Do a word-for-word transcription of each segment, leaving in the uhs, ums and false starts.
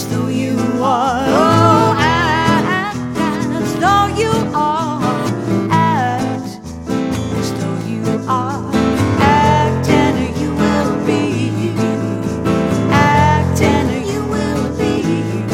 as though you are. Oh, act as though you are. Act as though you are. Act and you will be. Act and you will be.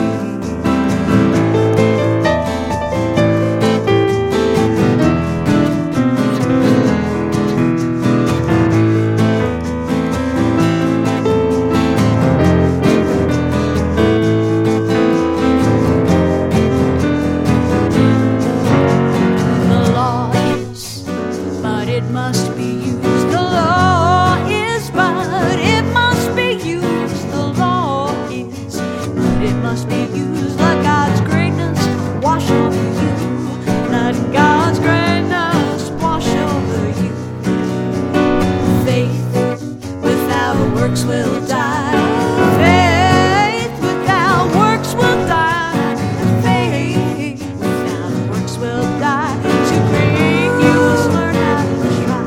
It must be used. The law is, but it must be used. The law is, but it must be used. Let God's greatness wash over you. Let God's greatness wash over you. Faith without works will die. Faith without works will die. Faith without works will die. To create you must learn how to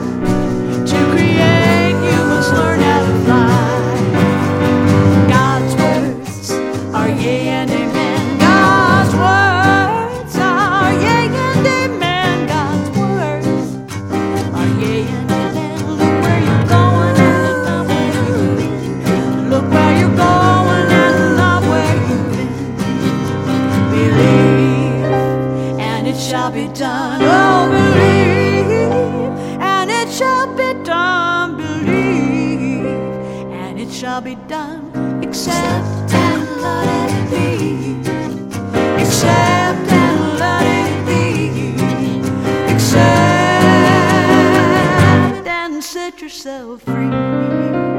shall be done. Oh, believe, and it shall be done. Believe, and it shall be done. Accept and let it be. Accept and let it be. Accept and set yourself free.